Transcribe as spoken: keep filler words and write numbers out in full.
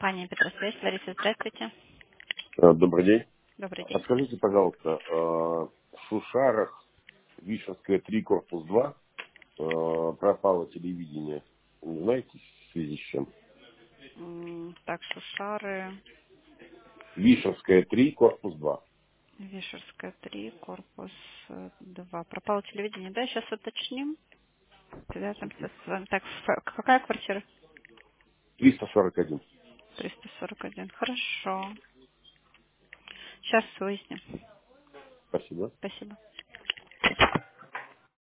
Компания Петросвязь. Лариса, здравствуйте. Э, Добрый день. Добрый день. Подскажите, пожалуйста, э, в Шушарах, Вишенская три, корпус два, э, пропало телевидение. Не знаете, в связи с чем? М, Так, Шушары, Вишенская три, корпус два. Вишерская три, корпус э, два. Пропало телевидение, да? Сейчас уточним. Связываемся с вами. Так, ф- какая квартира? триста сорок один. триста сорок один. Хорошо. Сейчас выясним. Спасибо. Спасибо.